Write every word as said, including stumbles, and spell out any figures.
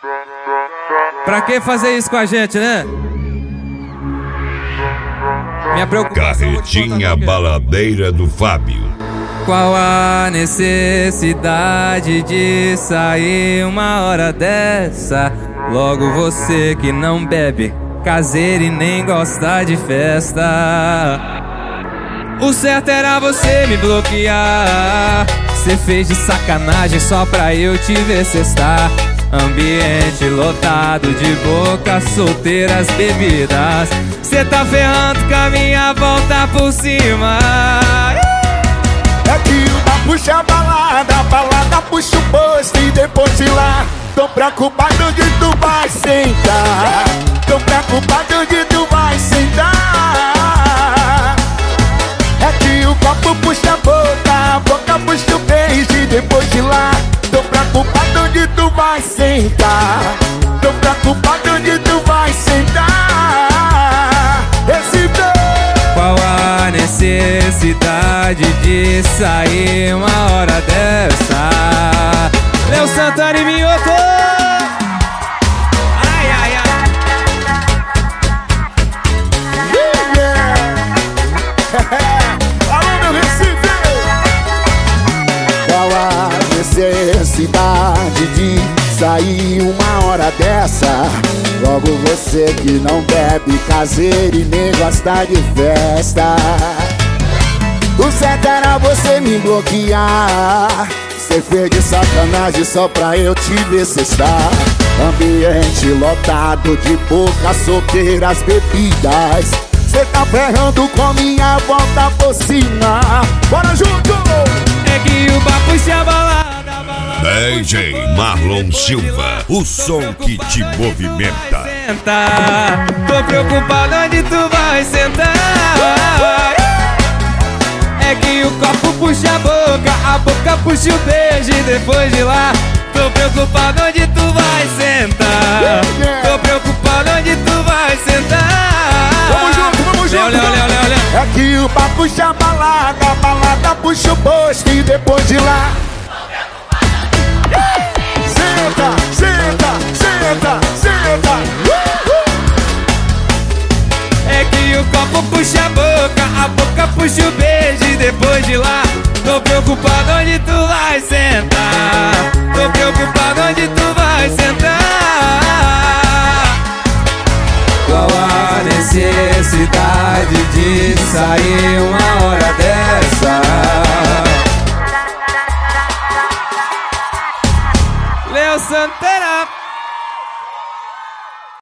Pra que fazer isso com a gente, né? Minha preocupação. Carretinha baladeira do Fábio. Qual a necessidade de sair uma hora dessa? Logo você que não bebe, caseiro e nem gosta de festa. O certo era você me bloquear. Cê fez de sacanagem só pra eu te ver cestar. Ambiente lotado de boca, solteiras bebidas. Cê tá ferrando com a minha volta por cima. É que uma puxa a balada, a balada puxa o posto e depois de lá tô preocupado onde tu vai sentar. Tô preocupado onde tu vai sentar. É que o copo puxa a boca, a boca puxa o beijo e depois de lá tô preocupado onde tu vai sentar. Tô preocupado onde tu vai sentar. Esse Qual a necessidade de sair uma hora dessa? Léo Santana e Minhoto. Ai, ai, ai. Yeah. Alô, meu Recife. Qual a necessidade de sair uma hora dessa? Logo você que não bebe, caseiro e nem gosta de festa. O certo era você me bloquear. Cê fez de sacanagem só pra eu te ver cestar. Ambiente lotado de bocas, solteiras bebidas. Cê tá ferrando com minha volta por cima. Bora junto! É que o papo se abalada. D J Marlon Silva, o som que te movimenta. Sentar. Tô preocupado onde tu vai sentar. É que o copo puxa a boca, a boca puxa o beijo e depois de lá tô preocupado onde tu vai sentar. Tô preocupado onde tu vai sentar. Vamos junto, vamos junto. Léo, Léo, Léo, Léo, Léo. É que o papo puxa a balada, a balada puxa o posto e depois de lá senta, senta, senta, senta. Uh-huh. É que o copo puxa a boca, a boca puxa o beijo e depois de lá tô preocupado onde tu vai sentar. Tô preocupado onde tu vai sentar. Qual a necessidade de sair uma hora dessa? Léo Santana.